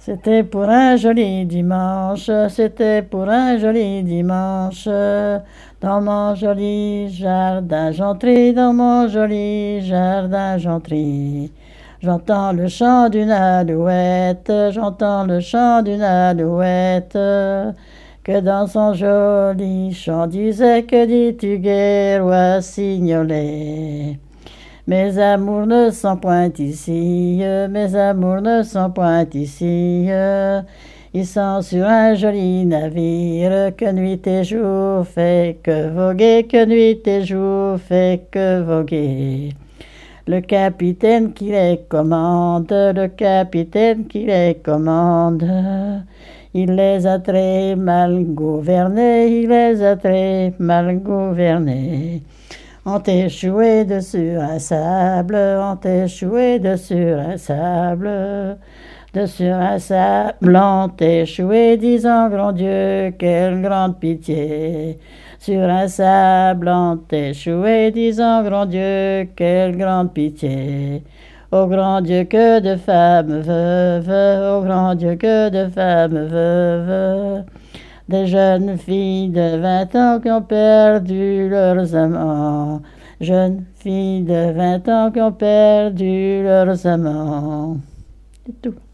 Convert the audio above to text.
C'était pour un joli dimanche, c'était pour un joli dimanche. Dans mon joli jardin j'entrais, dans mon joli jardin j'entrais. J'entends le chant d'une alouette, j'entends le chant d'une alouette, que dans son joli chant disait, que dis-tu guère, rossignolet. Mes amours ne sont point ici, mes amours ne sont point ici. Ils sont sur un joli navire que nuit et jour fait que voguer, que nuit et jour fait que voguer. Le capitaine qui les commande, le capitaine qui les commande, il les a très mal gouvernés, il les a très mal gouvernés. On échoué dessus un sable, on échoué dessus un sable, dessus un sable, on échoué, disant grand Dieu, quelle grande pitié. Sur un sable, on échoué, disant grand Dieu, quelle grande pitié. Ô grand Dieu, que de femmes veuves, ô grand Dieu, que de femmes veuves. Des jeunes filles de 20 ans qui ont perdu leurs amants. Jeunes filles de 20 ans qui ont perdu leurs amants. C'est tout.